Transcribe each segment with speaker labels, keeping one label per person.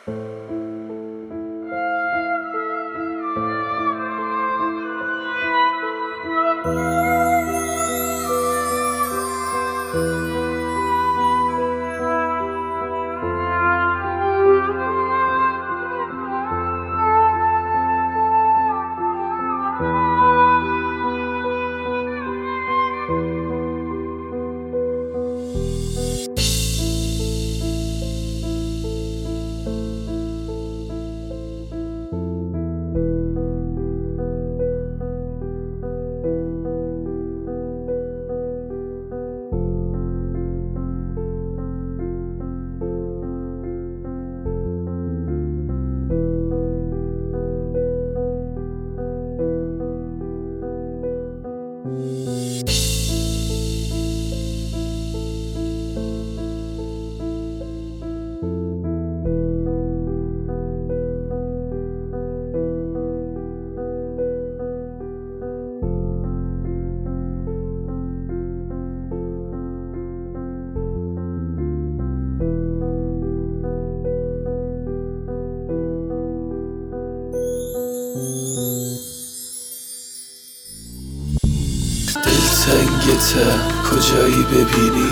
Speaker 1: دلتنگتم کجایی ببینی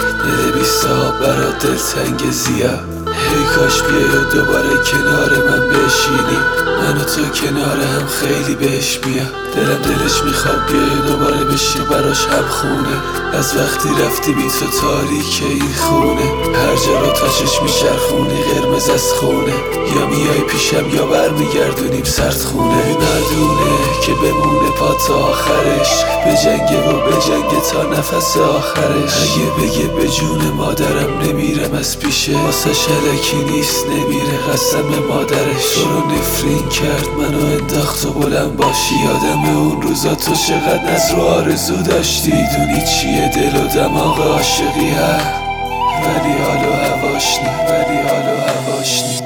Speaker 1: ننویسا برات دلتنگ زیاد. هی کاش بیای دوباره کنار من بشینی، من و تو کنار هم خیلی بهش میاد. دلم دلش میخواد بیای دوباره بشی براش هم خونه. از وقتی رفتی بی تو تاریکه این خونه، هر جا رو تا چشم میچرخونی قرمز از خونه. یا میای پیشم یا برمیگردونیم سرد خونه. ندونه که بمونه پا تا آخرش، بجنگه و بجنگه تا نفس آخرش. اگه بگه به جون مادرم نمیرم از پیشه، واسه شلکی نیست نمیره قسم مادرش. تو رو نفرین کرد منو انداخت و بلند باشی. یادم اون روزا تو چقدر نظر و آرزو داشتی. دونی چیه دل و دماغ عاشقی هست، ولی حال و هواش نی، ولی حال و هواش نی.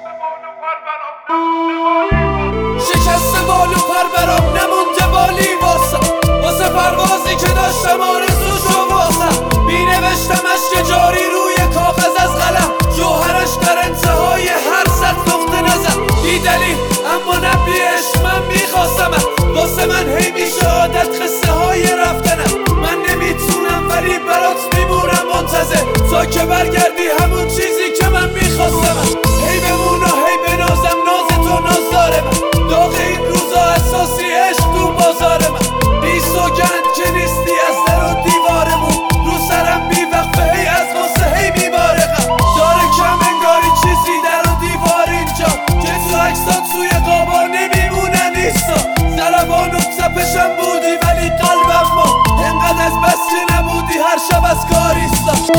Speaker 2: شکست بال و پر برام نمونده بالی واسه پروازی که داشتم آرزوشو واسم. می نوشتم اشک جاری روی کاغذ از قلم، جوهرش در انتهای هر صد نقطه نزن. بی دلیل اما نبی عشق من میخواستمت، واسه من هی میشه عادت قصه های رفتنم. من نمیتونم ولی برات میمونم منتظر تا که برگردی همون چیزی که من میخواستمم. هی بمون و هی بنازم ناز تو نازدار من، داغ این روزا اساسی عشق تو بازار من. بی سوگند که نیستی از در و دیوارمون، رو سرم بی وقفه هی از غصه هی میبارقم. داره کم انگاری چیزی در و دیوار اینجا که تو عکسات توی قابا نمیمونه نیستا. ضربان و تپشم بودی ولی قلبم ما انقدر از بس که نبودی هر شب از کار ایستا.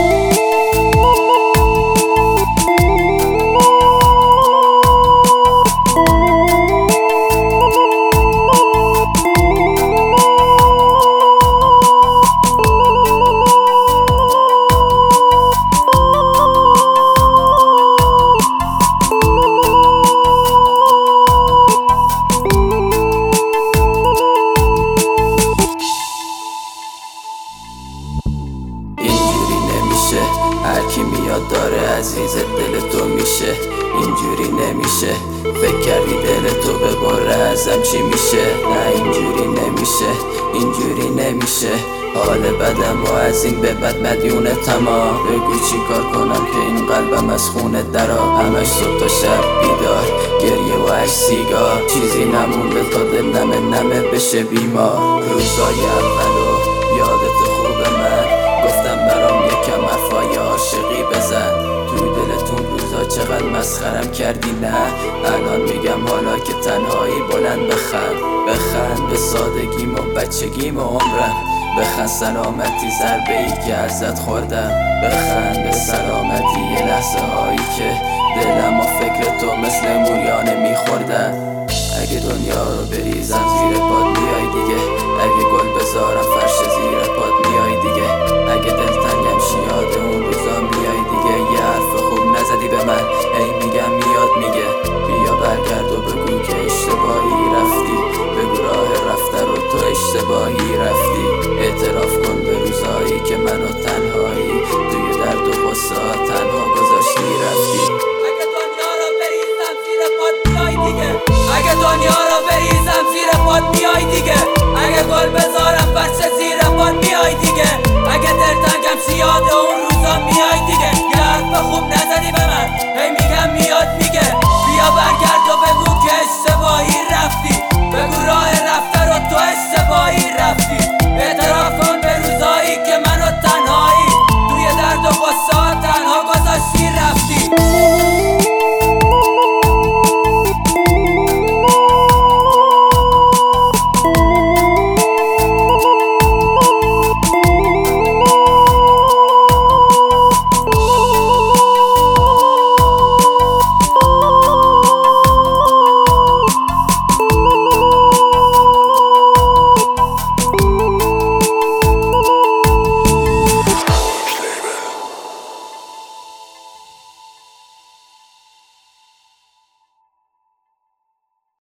Speaker 3: هرکی میاد داره عزیز دل تو میشه. اینجوری نمیشه فکر کردی دل تو ببره ازم چی میشه. نه اینجوری نمیشه، اینجوری نمیشه. حال بدم و از این به بد مدیونتم. بگو چی کار کنم که این قلبم از خونه درا. همش صبح تا شب بیدار گریه و عشق سیگار، چیزی نمونده تا دل نمه بشه بیمار. روزای اولو یادت خوبه من گفتم برام یکم حرفای عاشقی بزن. توی دلتون روزا چقدر مسخرم کردی نه. الان میگم حالا که تنهایی بلند بخند به سادگیم و بچگیم و عمرم. بخند سلامتی ضربه ای که ازت خوردم. بخند به سلامتی یه لحظه هایی که دلم و فکر تو مثل موریانه میخوردم. اگه دنیا رو بریزم زیر پاد میای دیگه، اگه گل بذارم فرش زیر پاد میای دیگه، اگه دلتنگم شیاد اون روزا میای دیگه. یه حرف خوب نزدی به من ای میگم میاد میگه بیا برگرد و بگو که اشتباهی رفتی. بگو راه رفته رو تو اشتباهی رفتی. اعتراف کن به روزایی که منو تنهایی توی درد و غصه تنها گذاشتی رفتی. کجا میای دیگه؟ یه حرف خوب نزدی به من. هی میگم میاد